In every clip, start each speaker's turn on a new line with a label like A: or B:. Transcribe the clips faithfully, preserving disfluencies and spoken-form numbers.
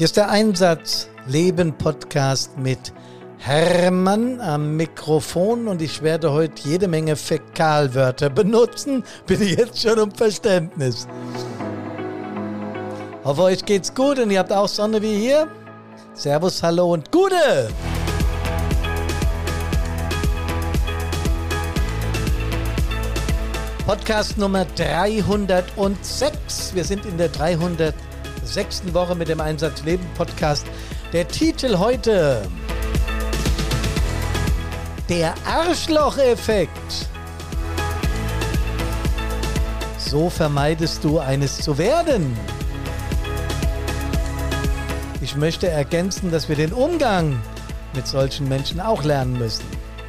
A: Hier ist der Einsatz Leben Podcast mit Hermann am Mikrofon und ich werde heute jede Menge Fäkalwörter benutzen. Bitte jetzt schon um Verständnis. Hoffe, euch geht's gut und ihr habt auch Sonne wie hier. Servus, hallo und Gute! Podcast Nummer dreihundertsechs. Wir sind in der dreihundertsechsten Woche mit dem Einsatz Leben Podcast. Der Titel heute: Der Arschlocheffekt. So vermeidest du eines zu werden. Ich möchte ergänzen, dass wir den Umgang mit solchen Menschen auch lernen müssen.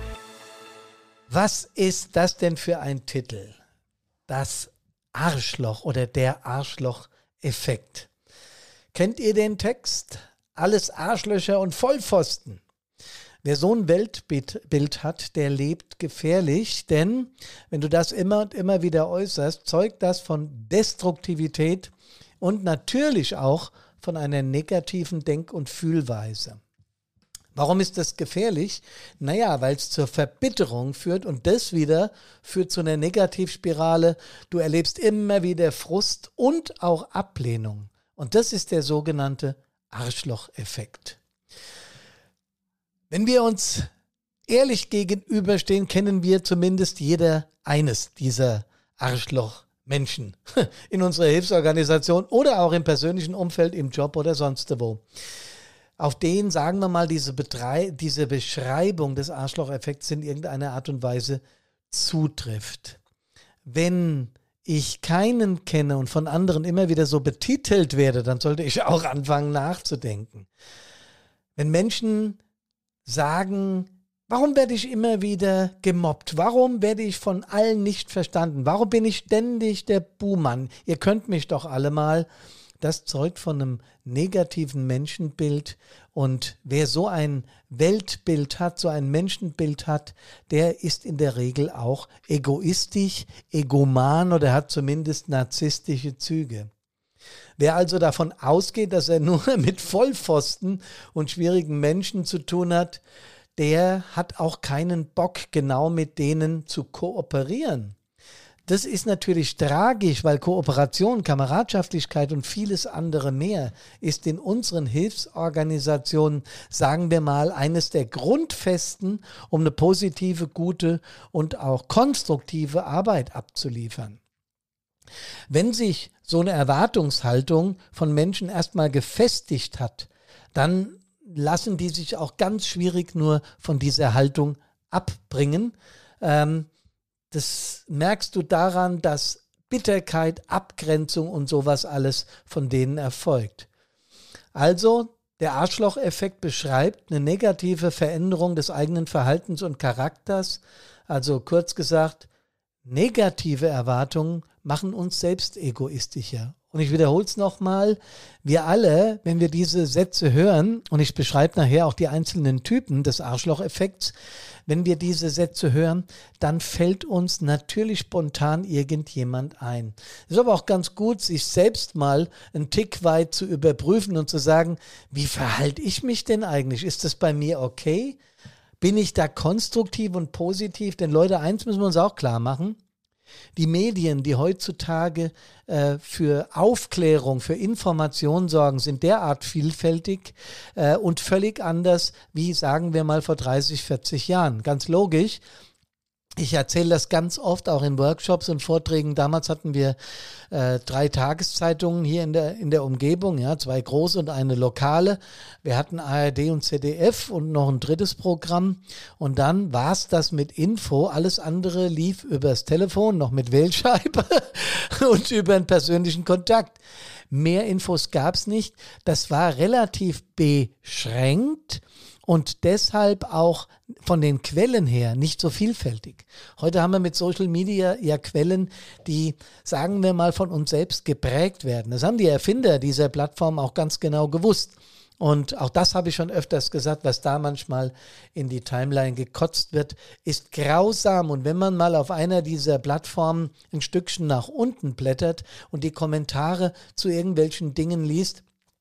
A: Was ist das denn für ein Titel? Das Arschloch oder der Arschlocheffekt. Kennt ihr den Text? Alles Arschlöcher und Vollpfosten. Wer so ein Weltbild hat, der lebt gefährlich, denn wenn du das immer und immer wieder äußerst, zeugt das von Destruktivität und natürlich auch von einer negativen Denk- und Fühlweise. Warum ist das gefährlich? Naja, weil es zur Verbitterung führt und das wieder führt zu einer Negativspirale. Du erlebst immer wieder Frust und auch Ablehnung. Und das ist der sogenannte Arschlocheffekt. Wenn wir uns ehrlich gegenüberstehen, kennen wir zumindest jeder eines dieser Arschlochmenschen in unserer Hilfsorganisation oder auch im persönlichen Umfeld, im Job oder sonst wo. Auf den, sagen wir mal, diese, Betrei- diese Beschreibung des Arschlocheffekts in irgendeiner Art und Weise zutrifft. Wenn ich keinen kenne und von anderen immer wieder so betitelt werde, dann sollte ich auch anfangen nachzudenken. Wenn Menschen sagen, warum werde ich immer wieder gemobbt? Warum werde ich von allen nicht verstanden? Warum bin ich ständig der Buhmann? Ihr könnt mich doch alle mal. Das zeugt von einem negativen Menschenbild und wer so ein Weltbild hat, so ein Menschenbild hat, der ist in der Regel auch egoistisch, egoman oder hat zumindest narzisstische Züge. Wer also davon ausgeht, dass er nur mit Vollpfosten und schwierigen Menschen zu tun hat, der hat auch keinen Bock, genau mit denen zu kooperieren. Das ist natürlich tragisch, weil Kooperation, Kameradschaftlichkeit und vieles andere mehr ist in unseren Hilfsorganisationen, sagen wir mal, eines der Grundfesten, um eine positive, gute und auch konstruktive Arbeit abzuliefern. Wenn sich so eine Erwartungshaltung von Menschen erstmal gefestigt hat, dann lassen die sich auch ganz schwierig nur von dieser Haltung abbringen. Ähm, Das merkst du daran, dass Bitterkeit, Abgrenzung und sowas alles von denen erfolgt. Also, der Arschlocheffekt beschreibt eine negative Veränderung des eigenen Verhaltens und Charakters. Also kurz gesagt, negative Erwartungen machen uns selbst egoistischer. Und ich wiederhole es nochmal, wir alle, wenn wir diese Sätze hören, und ich beschreibe nachher auch die einzelnen Typen des Arschlocheffekts, wenn wir diese Sätze hören, dann fällt uns natürlich spontan irgendjemand ein. Es ist aber auch ganz gut, sich selbst mal einen Tick weit zu überprüfen und zu sagen, wie verhalte ich mich denn eigentlich? Ist das bei mir okay? Bin ich da konstruktiv und positiv? Denn Leute, eins müssen wir uns auch klar machen. Die Medien, die heutzutage äh, für Aufklärung, für Information sorgen, sind derart vielfältig äh, und völlig anders wie, sagen wir mal, vor dreißig, vierzig Jahren. Ganz logisch. Ich erzähle das ganz oft auch in Workshops und Vorträgen. Damals hatten wir äh, drei Tageszeitungen hier in der, in der Umgebung, ja, zwei große und eine lokale. Wir hatten A R D und Z D F und noch ein drittes Programm. Und dann war es das mit Info. Alles andere lief übers Telefon, noch mit Wählscheibe und über einen persönlichen Kontakt. Mehr Infos gab es nicht. Das war relativ beschränkt. Und deshalb auch von den Quellen her nicht so vielfältig. Heute haben wir mit Social Media ja Quellen, die, sagen wir mal, von uns selbst geprägt werden. Das haben die Erfinder dieser Plattform auch ganz genau gewusst. Und auch das habe ich schon öfters gesagt, was da manchmal in die Timeline gekotzt wird, ist grausam. Und wenn man mal auf einer dieser Plattformen ein Stückchen nach unten blättert und die Kommentare zu irgendwelchen Dingen liest,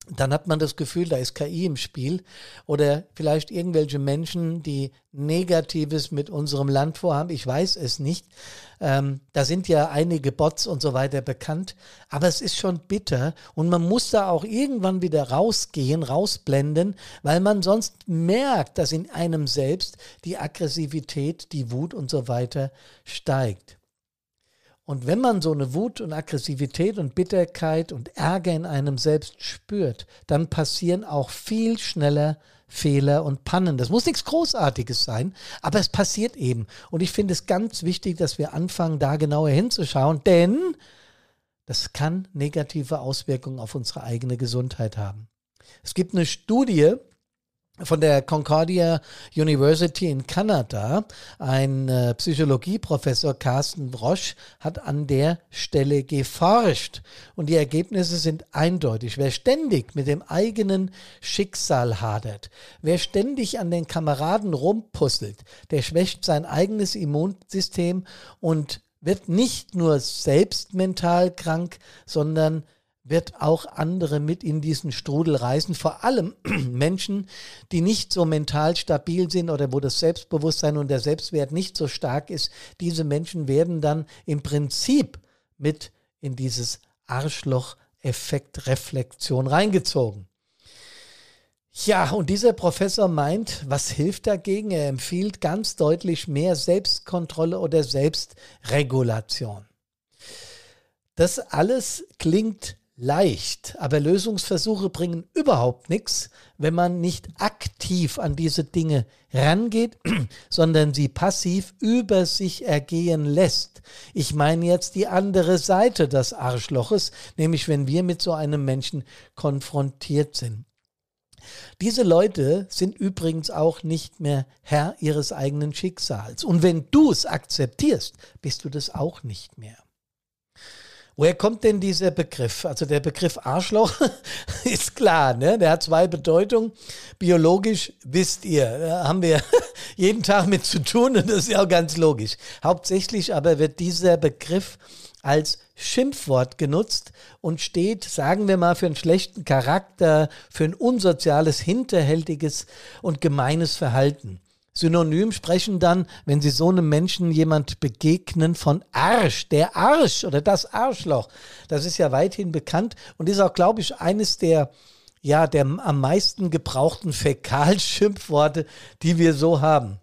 A: dann hat man das Gefühl, da ist K I im Spiel oder vielleicht irgendwelche Menschen, die Negatives mit unserem Land vorhaben. Ich weiß es nicht. Ähm, da sind ja einige Bots und so weiter bekannt, aber es ist schon bitter und man muss da auch irgendwann wieder rausgehen, rausblenden, weil man sonst merkt, dass in einem selbst die Aggressivität, die Wut und so weiter steigt. Und wenn man so eine Wut und Aggressivität und Bitterkeit und Ärger in einem selbst spürt, dann passieren auch viel schneller Fehler und Pannen. Das muss nichts Großartiges sein, aber es passiert eben. Und ich finde es ganz wichtig, dass wir anfangen, da genauer hinzuschauen, denn das kann negative Auswirkungen auf unsere eigene Gesundheit haben. Es gibt eine Studie von der Concordia University in Kanada. Ein äh, Psychologieprofessor, Carsten Brosch, hat an der Stelle geforscht. Und die Ergebnisse sind eindeutig. Wer ständig mit dem eigenen Schicksal hadert, wer ständig an den Kameraden rumpuzzelt, der schwächt sein eigenes Immunsystem und wird nicht nur selbst mental krank, sondern wird auch andere mit in diesen Strudel reißen, vor allem Menschen, die nicht so mental stabil sind oder wo das Selbstbewusstsein und der Selbstwert nicht so stark ist. Diese Menschen werden dann im Prinzip mit in dieses Arschloch-Effekt-Reflexion reingezogen. Ja, und dieser Professor meint, was hilft dagegen? Er empfiehlt ganz deutlich mehr Selbstkontrolle oder Selbstregulation. Das alles klingt leicht, aber Lösungsversuche bringen überhaupt nichts, wenn man nicht aktiv an diese Dinge rangeht, sondern sie passiv über sich ergehen lässt. Ich meine jetzt die andere Seite des Arschloches, nämlich wenn wir mit so einem Menschen konfrontiert sind. Diese Leute sind übrigens auch nicht mehr Herr ihres eigenen Schicksals. Und wenn du es akzeptierst, bist du das auch nicht mehr. Woher kommt denn dieser Begriff? Also der Begriff Arschloch ist klar, ne? Der hat zwei Bedeutungen. Biologisch wisst ihr, da haben wir jeden Tag mit zu tun und das ist ja auch ganz logisch. Hauptsächlich aber wird dieser Begriff als Schimpfwort genutzt und steht, sagen wir mal, für einen schlechten Charakter, für ein unsoziales, hinterhältiges und gemeines Verhalten. Synonym sprechen dann, wenn Sie so einem Menschen jemand begegnen, von Arsch, der Arsch oder das Arschloch. Das ist ja weithin bekannt und ist auch, glaube ich, eines der, ja, der am meisten gebrauchten Fäkalschimpfworte, die wir so haben.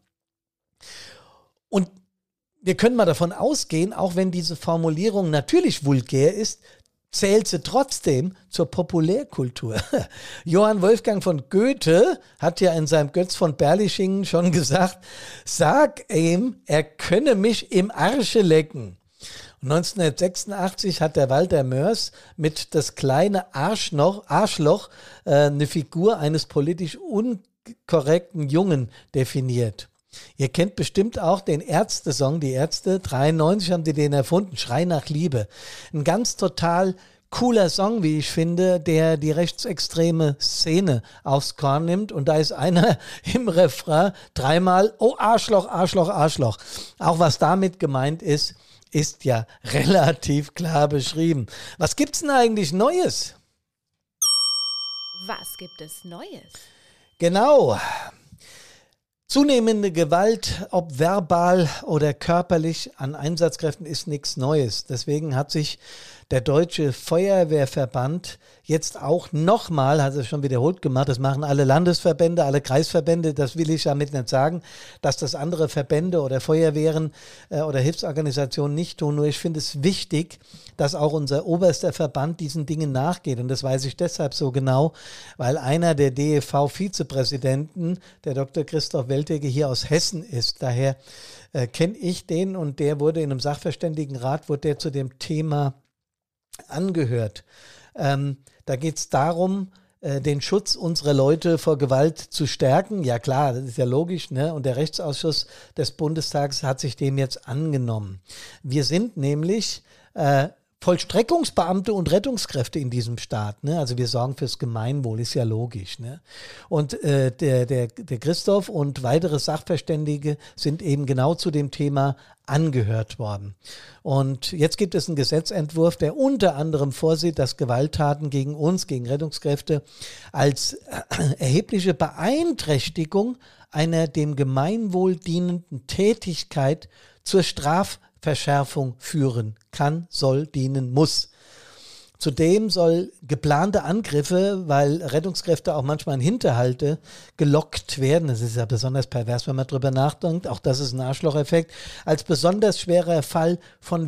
A: Und wir können mal davon ausgehen, auch wenn diese Formulierung natürlich vulgär ist, zählt sie trotzdem zur Populärkultur. Johann Wolfgang von Goethe hat ja in seinem Götz von Berlichingen schon gesagt, sag ihm, er könne mich im Arsche lecken. Und neunzehnhundertsechsundachtzig hat der Walter Mörs mit das kleine Arschloch, Arschloch äh, eine Figur eines politisch unkorrekten Jungen definiert. Ihr kennt bestimmt auch den Ärzte-Song, die Ärzte, dreiundneunzig haben die den erfunden, Schrei nach Liebe. Ein ganz total cooler Song, wie ich finde, der die rechtsextreme Szene aufs Korn nimmt und da ist einer im Refrain dreimal, oh Arschloch, Arschloch, Arschloch. Auch was damit gemeint ist, ist ja relativ klar beschrieben. Was gibt's denn eigentlich Neues?
B: Was gibt es Neues?
A: Genau. Zunehmende Gewalt, ob verbal oder körperlich, an Einsatzkräften ist nichts Neues. Deswegen hat sich der Deutsche Feuerwehrverband jetzt auch nochmal, hat es schon wiederholt gemacht, das machen alle Landesverbände, alle Kreisverbände, das will ich damit nicht sagen, dass das andere Verbände oder Feuerwehren äh, oder Hilfsorganisationen nicht tun. Nur ich finde es wichtig, dass auch unser oberster Verband diesen Dingen nachgeht. Und das weiß ich deshalb so genau, weil einer der D E V-Vizepräsidenten, der Doktor Christoph Weltecke, hier aus Hessen ist. Daher äh, kenne ich den und der wurde in einem Sachverständigenrat, wurde der zu dem Thema angehört. Ähm, da geht es darum, äh, den Schutz unserer Leute vor Gewalt zu stärken. Ja klar, das ist ja logisch, ne? Und der Rechtsausschuss des Bundestags hat sich dem jetzt angenommen. Wir sind nämlich äh, Vollstreckungsbeamte und Rettungskräfte in diesem Staat. Ne? Also wir sorgen fürs Gemeinwohl, ist ja logisch. Ne? Und äh, der, der, der Christoph und weitere Sachverständige sind eben genau zu dem Thema angehört worden. Und jetzt gibt es einen Gesetzentwurf, der unter anderem vorsieht, dass Gewalttaten gegen uns, gegen Rettungskräfte als erhebliche Beeinträchtigung einer dem Gemeinwohl dienenden Tätigkeit zur Strafverschärfung führen kann, soll, dienen, muss. Zudem soll geplante Angriffe, weil Rettungskräfte auch manchmal in Hinterhalte gelockt werden, das ist ja besonders pervers, wenn man drüber nachdenkt, auch das ist ein Arschlocheffekt, als besonders schwerer Fall von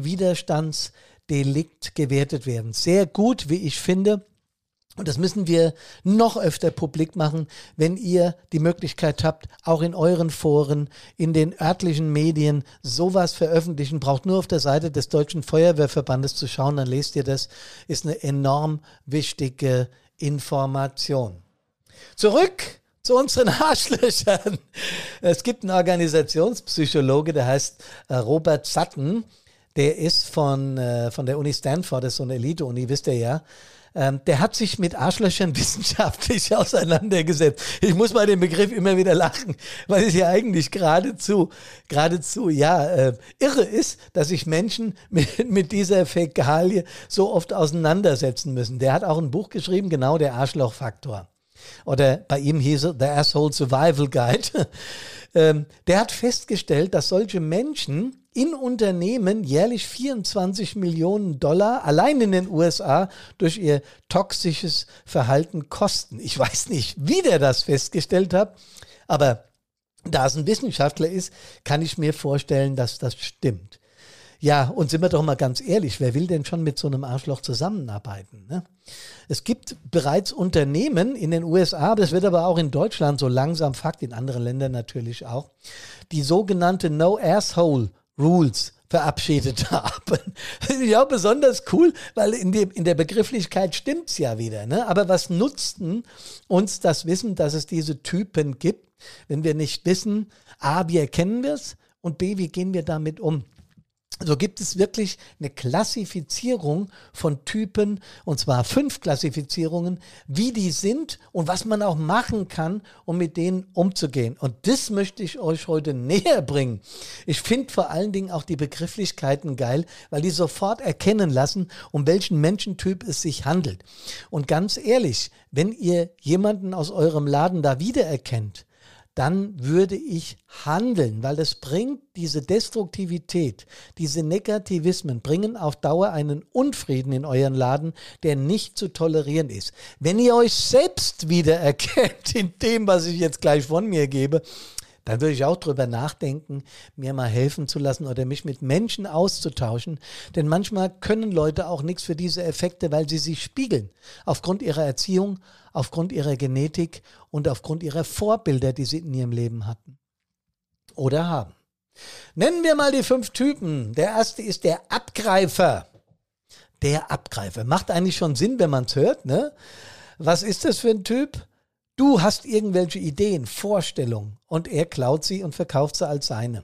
A: Widerstandsdelikt gewertet werden. Sehr gut, wie ich finde. Und das müssen wir noch öfter publik machen, wenn ihr die Möglichkeit habt, auch in euren Foren, in den örtlichen Medien sowas veröffentlichen. Braucht nur auf der Seite des Deutschen Feuerwehrverbandes zu schauen, dann lest ihr das. Ist eine enorm wichtige Information. Zurück zu unseren Arschlöchern. Es gibt einen Organisationspsychologe, der heißt Robert Sutton. Der ist von, von der Uni Stanford, das ist so eine Elite-Uni, wisst ihr ja. Ähm, der hat sich mit Arschlöchern wissenschaftlich auseinandergesetzt. Ich muss bei dem Begriff immer wieder lachen, weil es ja eigentlich geradezu, geradezu, ja, äh, irre ist, dass sich Menschen mit, mit dieser Fäkalie so oft auseinandersetzen müssen. Der hat auch ein Buch geschrieben, genau, der Arschlochfaktor. Oder bei ihm hieß es The Asshole Survival Guide. ähm, der hat festgestellt, dass solche Menschen in Unternehmen jährlich vierundzwanzig Millionen Dollar allein in den U S A durch ihr toxisches Verhalten kosten. Ich weiß nicht, wie der das festgestellt hat, aber da es ein Wissenschaftler ist, kann ich mir vorstellen, dass das stimmt. Ja, und sind wir doch mal ganz ehrlich, wer will denn schon mit so einem Arschloch zusammenarbeiten? Ne? Es gibt bereits Unternehmen in den U S A, das wird aber auch in Deutschland so langsam Fakt, in anderen Ländern natürlich auch, die sogenannte No-Asshole Rules verabschiedet haben. Das finde ich auch besonders cool, weil in, dem, in der Begrifflichkeit stimmt's ja wieder. Ne? Aber was nutzt denn uns das Wissen, dass es diese Typen gibt, wenn wir nicht wissen, A, wie erkennen wir es und B, wie gehen wir damit um? So gibt es wirklich eine Klassifizierung von Typen, und zwar fünf Klassifizierungen, wie die sind und was man auch machen kann, um mit denen umzugehen. Und das möchte ich euch heute näher bringen. Ich finde vor allen Dingen auch die Begrifflichkeiten geil, weil die sofort erkennen lassen, um welchen Menschentyp es sich handelt. Und ganz ehrlich, wenn ihr jemanden aus eurem Laden da wiedererkennt, dann würde ich handeln, weil das bringt diese Destruktivität, diese Negativismen bringen auf Dauer einen Unfrieden in euren Laden, der nicht zu tolerieren ist. Wenn ihr euch selbst wiedererkennt in dem, was ich jetzt gleich von mir gebe, dann würde ich auch drüber nachdenken, mir mal helfen zu lassen oder mich mit Menschen auszutauschen. Denn manchmal können Leute auch nichts für diese Effekte, weil sie sich spiegeln. Aufgrund ihrer Erziehung, aufgrund ihrer Genetik und aufgrund ihrer Vorbilder, die sie in ihrem Leben hatten oder haben. Nennen wir mal die fünf Typen. Der erste ist der Abgreifer. Der Abgreifer. Macht eigentlich schon Sinn, wenn man es hört, ne? Was ist das für ein Typ? Du hast irgendwelche Ideen, Vorstellungen und er klaut sie und verkauft sie als seine.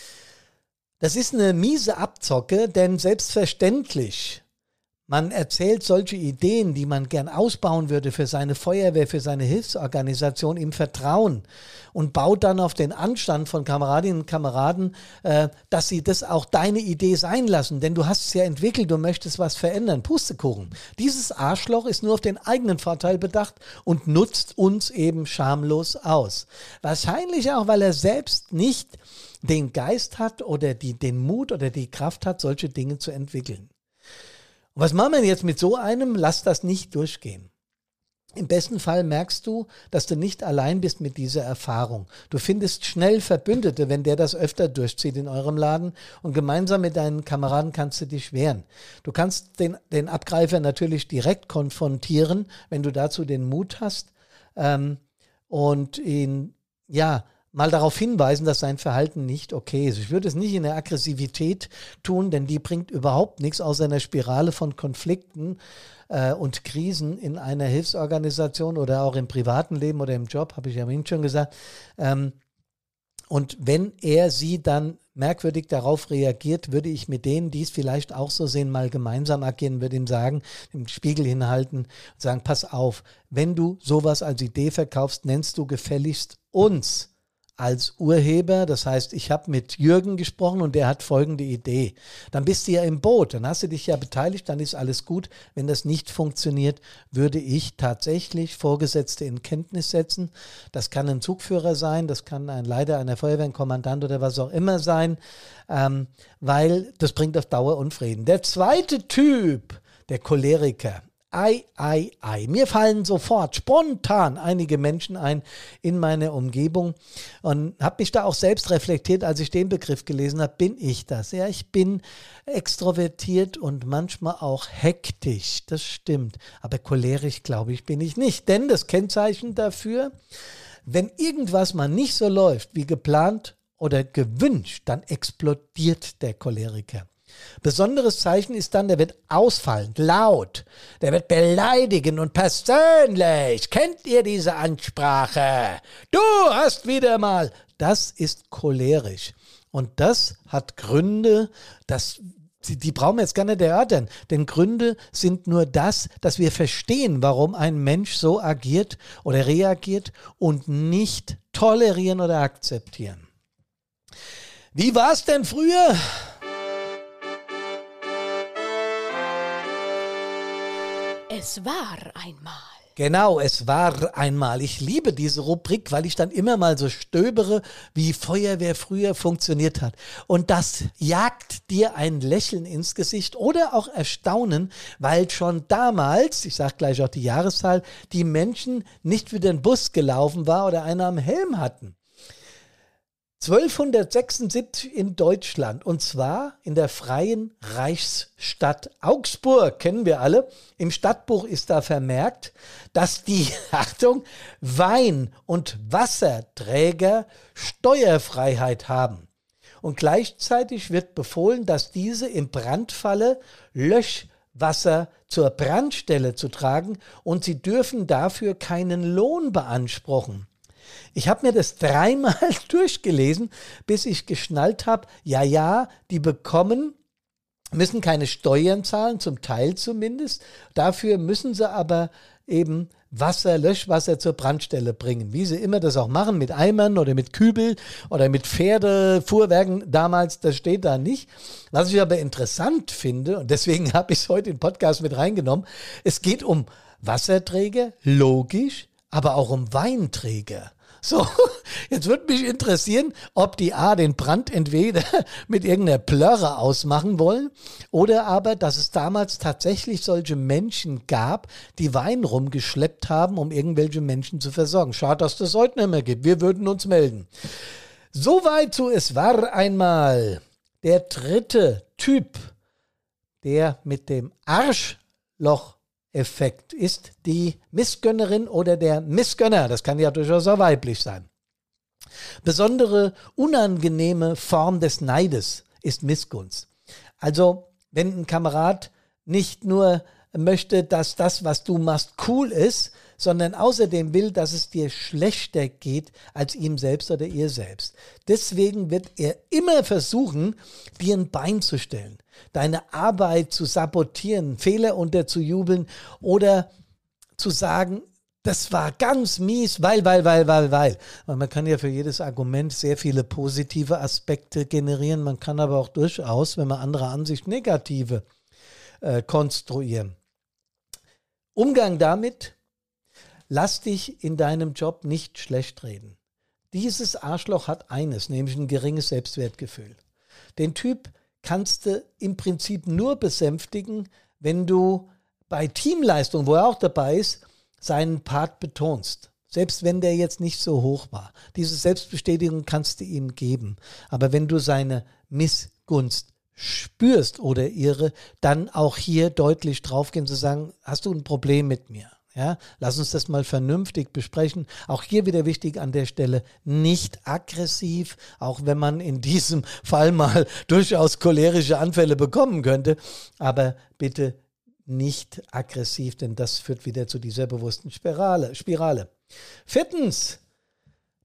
A: Das ist eine miese Abzocke, denn selbstverständlich, man erzählt solche Ideen, die man gern ausbauen würde für seine Feuerwehr, für seine Hilfsorganisation im Vertrauen und baut dann auf den Anstand von Kameradinnen und Kameraden, äh, dass sie das auch deine Idee sein lassen, denn du hast es ja entwickelt, du möchtest was verändern. Pustekuchen. Dieses Arschloch ist nur auf den eigenen Vorteil bedacht und nutzt uns eben schamlos aus. Wahrscheinlich auch, weil er selbst nicht den Geist hat oder die, den Mut oder die Kraft hat, solche Dinge zu entwickeln. Und was machen wir jetzt mit so einem? Lass das nicht durchgehen. Im besten Fall merkst du, dass du nicht allein bist mit dieser Erfahrung. Du findest schnell Verbündete, wenn der das öfter durchzieht in eurem Laden und gemeinsam mit deinen Kameraden kannst du dich wehren. Du kannst den, den Abgreifer natürlich direkt konfrontieren, wenn du dazu den Mut hast ähm, und ihn, ja, mal darauf hinweisen, dass sein Verhalten nicht okay ist. Ich würde es nicht in der Aggressivität tun, denn die bringt überhaupt nichts außer einer Spirale von Konflikten äh, und Krisen in einer Hilfsorganisation oder auch im privaten Leben oder im Job, habe ich ja vorhin schon gesagt. Ähm, Und wenn er sie dann merkwürdig darauf reagiert, würde ich mit denen, die es vielleicht auch so sehen, mal gemeinsam agieren, würde ihm sagen, den Spiegel hinhalten und sagen, pass auf, wenn du sowas als Idee verkaufst, nennst du gefälligst uns als Urheber. Das heißt, ich habe mit Jürgen gesprochen und der hat folgende Idee. Dann bist du ja im Boot, dann hast du dich ja beteiligt, dann ist alles gut. Wenn das nicht funktioniert, würde ich tatsächlich Vorgesetzte in Kenntnis setzen. Das kann ein Zugführer sein, das kann ein Leiter einer Feuerwehr, ein Kommandant oder was auch immer sein, ähm, weil das bringt auf Dauer Unfrieden. Der zweite Typ, der Choleriker. Ei, ei, ei. Mir fallen sofort spontan einige Menschen ein in meiner Umgebung und habe mich da auch selbst reflektiert, als ich den Begriff gelesen habe. Bin ich das? Ja, ich bin extrovertiert und manchmal auch hektisch. Das stimmt. Aber cholerisch, glaube ich, bin ich nicht. Denn das Kennzeichen dafür, wenn irgendwas mal nicht so läuft wie geplant oder gewünscht, dann explodiert der Choleriker. Besonderes Zeichen ist dann, der wird ausfallend, laut, der wird beleidigend und persönlich. Kennt ihr diese Ansprache? Du hast wieder mal. Das ist cholerisch. Und das hat Gründe, das, die, die brauchen wir jetzt gar nicht erörtern. Denn Gründe sind nur das, dass wir verstehen, warum ein Mensch so agiert oder reagiert und nicht tolerieren oder akzeptieren. Wie war es denn früher?
B: Es war einmal.
A: Genau, es war einmal. Ich liebe diese Rubrik, weil ich dann immer mal so stöbere, wie Feuerwehr früher funktioniert hat. Und das jagt dir ein Lächeln ins Gesicht oder auch Erstaunen, weil schon damals, ich sage gleich auch die Jahreszahl, die Menschen nicht wie den Bus gelaufen war oder einer am Helm hatten. zwölfhundertsechsundsiebzig in Deutschland, und zwar in der Freien Reichsstadt Augsburg, kennen wir alle. Im Stadtbuch ist da vermerkt, dass die, Achtung, Wein- und Wasserträger Steuerfreiheit haben. Und gleichzeitig wird befohlen, dass diese im Brandfalle Löschwasser zur Brandstelle zu tragen und sie dürfen dafür keinen Lohn beanspruchen. Ich habe mir das dreimal durchgelesen, bis ich geschnallt habe, ja, ja, die bekommen, müssen keine Steuern zahlen, zum Teil zumindest. Dafür müssen sie aber eben Wasser, Löschwasser zur Brandstelle bringen. Wie sie immer das auch machen, mit Eimern oder mit Kübel oder mit Pferdefuhrwerken damals, das steht da nicht. Was ich aber interessant finde, und deswegen habe ich es heute in den Podcast mit reingenommen, es geht um Wasserträger, logisch, aber auch um Weinträger. So, jetzt würde mich interessieren, ob die A den Brand entweder mit irgendeiner Plörre ausmachen wollen oder aber, dass es damals tatsächlich solche Menschen gab, die Wein rumgeschleppt haben, um irgendwelche Menschen zu versorgen. Schade, dass das heute nicht mehr gibt. Wir würden uns melden. Soweit zu Es war einmal. Der dritte Typ, der mit dem Arschloch Effekt ist die Missgönnerin oder der Missgönner. Das kann ja durchaus auch weiblich sein. Besondere unangenehme Form des Neides ist Missgunst. Also, wenn ein Kamerad nicht nur möchte, dass das, was du machst, cool ist, sondern außerdem will, dass es dir schlechter geht als ihm selbst oder ihr selbst. Deswegen wird er immer versuchen, dir ein Bein zu stellen, deine Arbeit zu sabotieren, Fehler unterzujubeln oder zu sagen, das war ganz mies, weil, weil, weil, weil, weil. Weil man kann ja für jedes Argument sehr viele positive Aspekte generieren. Man kann aber auch durchaus, wenn man anderer Ansicht, negative äh, konstruieren. Umgang damit: Lass dich in deinem Job nicht schlecht reden. Dieses Arschloch hat eines, nämlich ein geringes Selbstwertgefühl. Den Typ kannst du im Prinzip nur besänftigen, wenn du bei Teamleistung, wo er auch dabei ist, seinen Part betonst. Selbst wenn der jetzt nicht so hoch war. Diese Selbstbestätigung kannst du ihm geben. Aber wenn du seine Missgunst spürst oder ihre, dann auch hier deutlich draufgehen, zu sagen, hast du ein Problem mit mir? Ja, lass uns das mal vernünftig besprechen. Auch hier wieder wichtig an der Stelle, nicht aggressiv, auch wenn man in diesem Fall mal durchaus cholerische Anfälle bekommen könnte. Aber bitte nicht aggressiv, denn das führt wieder zu dieser bewussten Spirale. Spirale. Viertens,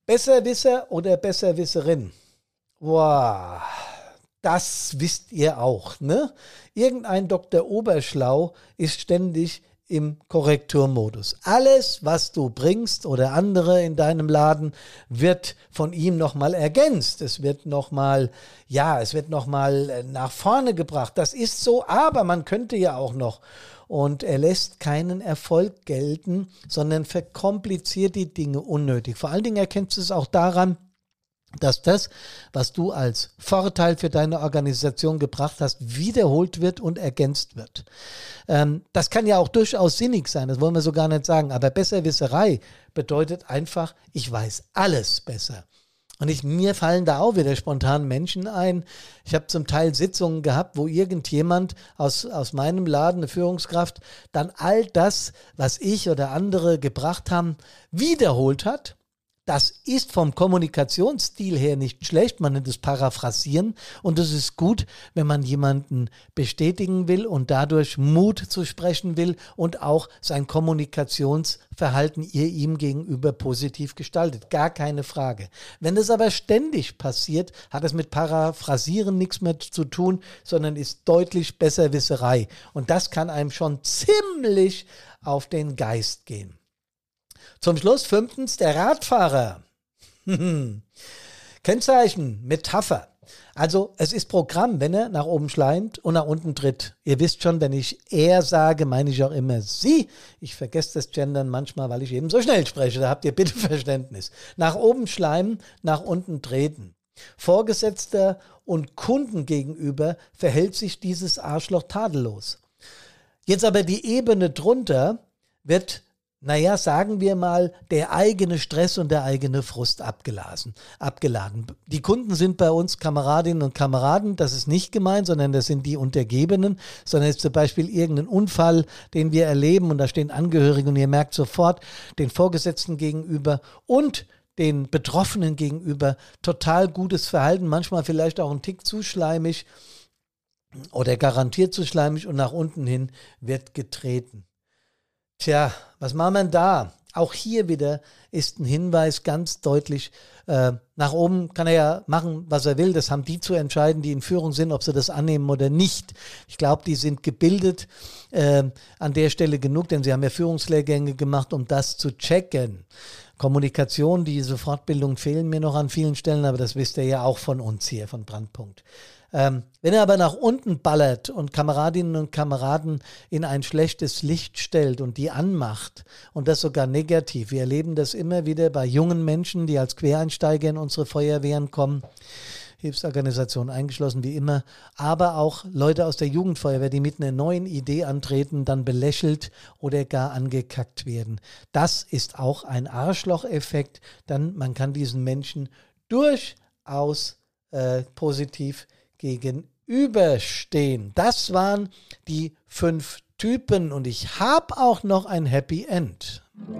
A: Besserwisser oder Besserwisserin? Wow, das wisst ihr auch, ne? Irgendein Doktor Oberschlau ist ständig im Korrekturmodus. Alles, was du bringst oder andere in deinem Laden, wird von ihm nochmal ergänzt. Es wird nochmal, ja, es wird nochmal nach vorne gebracht. Das ist so, aber man könnte ja auch noch. Und er lässt keinen Erfolg gelten, sondern verkompliziert die Dinge unnötig. Vor allen Dingen erkennst du es auch daran, dass das, was du als Vorteil für deine Organisation gebracht hast, wiederholt wird und ergänzt wird. Ähm, das kann ja auch durchaus sinnig sein, das wollen wir so gar nicht sagen, aber Besserwisserei bedeutet einfach, ich weiß alles besser. Und ich, mir fallen da auch wieder spontan Menschen ein. Ich habe zum Teil Sitzungen gehabt, wo irgendjemand aus, aus meinem Laden, eine Führungskraft, dann all das, was ich oder andere gebracht haben, wiederholt hat. Das ist vom Kommunikationsstil her nicht schlecht, man nennt es Paraphrasieren und es ist gut, wenn man jemanden bestätigen will und dadurch Mut zu sprechen will und auch sein Kommunikationsverhalten ihr ihm gegenüber positiv gestaltet. Gar keine Frage. Wenn das aber ständig passiert, hat es mit Paraphrasieren nichts mehr zu tun, sondern ist deutlich Besserwisserei. Und das kann einem schon ziemlich auf den Geist gehen. Zum Schluss fünftens der Radfahrer. Kennzeichen, Metapher. Also es ist Programm, wenn er nach oben schleimt und nach unten tritt. Ihr wisst schon, wenn ich er sage, meine ich auch immer sie. Ich vergesse das Gendern manchmal, weil ich eben so schnell spreche. Da habt ihr bitte Verständnis. Nach oben schleimen, nach unten treten. Vorgesetzter und Kunden gegenüber verhält sich dieses Arschloch tadellos. Jetzt aber die Ebene drunter wird, naja, sagen wir mal, der eigene Stress und der eigene Frust abgeladen. abgeladen. Die Kunden sind bei uns Kameradinnen und Kameraden, das ist nicht gemeint, sondern das sind die Untergebenen, sondern jetzt zum Beispiel irgendein Unfall, den wir erleben und da stehen Angehörige und ihr merkt sofort den Vorgesetzten gegenüber und den Betroffenen gegenüber total gutes Verhalten, manchmal vielleicht auch ein Tick zu schleimig oder garantiert zu schleimig und nach unten hin wird getreten. Tja, was machen wir da? Auch hier wieder ist ein Hinweis ganz deutlich, äh, nach oben kann er ja machen, was er will. Das haben die zu entscheiden, die in Führung sind, ob sie das annehmen oder nicht. Ich glaube, die sind gebildet äh, an der Stelle genug, denn sie haben ja Führungslehrgänge gemacht, um das zu checken. Kommunikation, diese Fortbildungen fehlen mir noch an vielen Stellen, aber das wisst ihr ja auch von uns hier, von Brandpunkt. Ähm, wenn er aber nach unten ballert und Kameradinnen und Kameraden in ein schlechtes Licht stellt und die anmacht und das sogar negativ, wir erleben das immer wieder bei jungen Menschen, die als Quereinsteiger in unsere Feuerwehren kommen, Hilfsorganisationen eingeschlossen wie immer, aber auch Leute aus der Jugendfeuerwehr, die mit einer neuen Idee antreten, dann belächelt oder gar angekackt werden. Das ist auch ein Arschlocheffekt, dann man kann diesen Menschen durchaus äh, positiv gegenüberstehen. Das waren die fünf Typen und ich habe auch noch ein Happy End.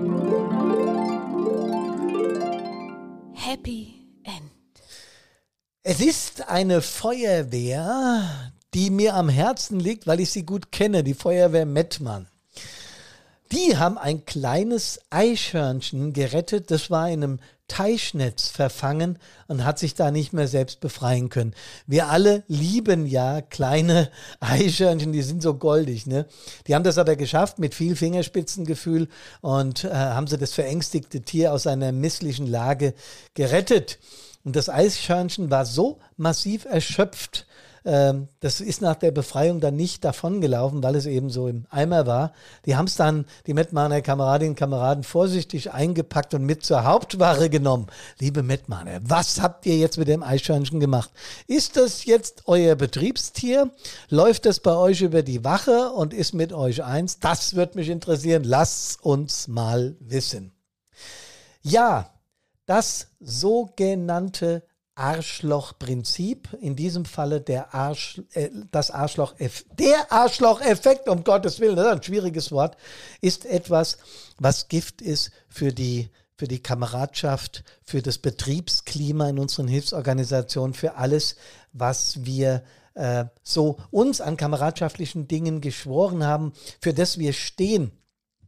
B: Happy End.
A: Es ist eine Feuerwehr, die mir am Herzen liegt, weil ich sie gut kenne, die Feuerwehr Mettmann. Die haben ein kleines Eichhörnchen gerettet, das war in einem Teichnetz verfangen und hat sich da nicht mehr selbst befreien können. Wir alle lieben ja kleine Eichhörnchen, die sind so goldig, ne? Die haben das aber geschafft mit viel Fingerspitzengefühl und äh, haben sie das verängstigte Tier aus einer misslichen Lage gerettet. Und das Eichhörnchen war so massiv erschöpft, ähm, das ist nach der Befreiung dann nicht davongelaufen, weil es eben so im Eimer war. Die haben es dann, die Mettmanner Kameradinnen und Kameraden, vorsichtig eingepackt und mit zur Hauptware genommen. Liebe Mettmanner, was habt ihr jetzt mit dem Eichhörnchen gemacht? Ist das jetzt euer Betriebstier? Läuft das bei euch über die Wache und ist mit euch eins? Das würde mich interessieren. Lasst uns mal wissen. Ja, das sogenannte Arschlochprinzip, in diesem Falle der Arsch, äh, das Arschloch, der Arschlocheffekt, um Gottes Willen, das ist ein schwieriges Wort, ist etwas, was Gift ist für die, für die Kameradschaft, für das Betriebsklima in unseren Hilfsorganisationen, für alles, was wir äh, so uns an kameradschaftlichen Dingen geschworen haben, für das wir stehen.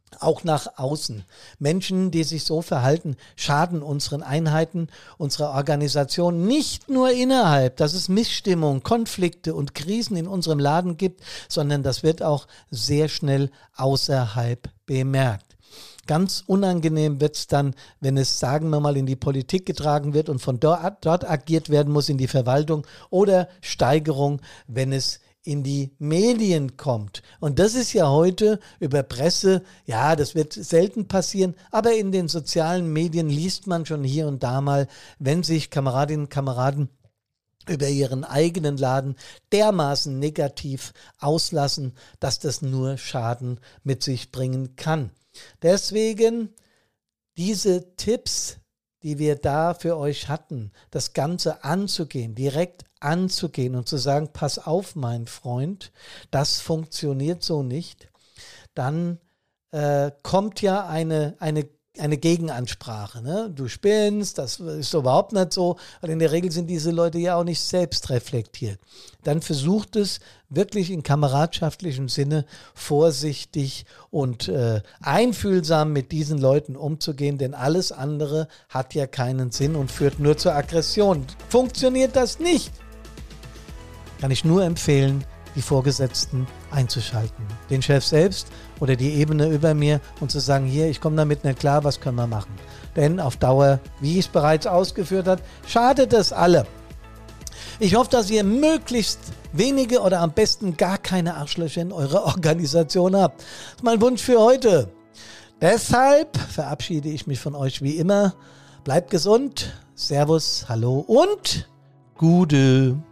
A: auch nach außen. Menschen, die sich so verhalten, schaden unseren Einheiten, unserer Organisation, nicht nur innerhalb, dass es Missstimmung, Konflikte und Krisen in unserem Laden gibt, sondern das wird auch sehr schnell außerhalb bemerkt. Ganz unangenehm wird es dann, wenn es, sagen wir mal, in die Politik getragen wird und von dort, dort agiert werden muss in die Verwaltung, oder Steigerung, wenn es in die Medien kommt. Und das ist ja heute über Presse, ja, das wird selten passieren, aber in den sozialen Medien liest man schon hier und da mal, wenn sich Kameradinnen und Kameraden über ihren eigenen Laden dermaßen negativ auslassen, dass das nur Schaden mit sich bringen kann. Deswegen diese Tipps, die wir da für euch hatten, das Ganze anzugehen, direkt anzugehen und zu sagen, pass auf, mein Freund, das funktioniert so nicht, dann äh, kommt ja eine, eine, eine Gegenansprache. Ne? Du spinnst, das ist überhaupt nicht so, weil in der Regel sind diese Leute ja auch nicht selbst reflektiert. Dann versucht es wirklich in kameradschaftlichem Sinne vorsichtig und äh, einfühlsam mit diesen Leuten umzugehen, denn alles andere hat ja keinen Sinn und führt nur zur Aggression. Funktioniert das nicht, kann ich nur empfehlen, die Vorgesetzten einzuschalten. Den Chef selbst oder die Ebene über mir und zu sagen, hier, ich komme damit nicht klar, was können wir machen? Denn auf Dauer, wie ich es bereits ausgeführt habe, schadet es alle. Ich hoffe, dass ihr möglichst wenige oder am besten gar keine Arschlöcher in eurer Organisation habt. Das ist mein Wunsch für heute. Deshalb verabschiede ich mich von euch wie immer. Bleibt gesund. Servus, hallo und Gude.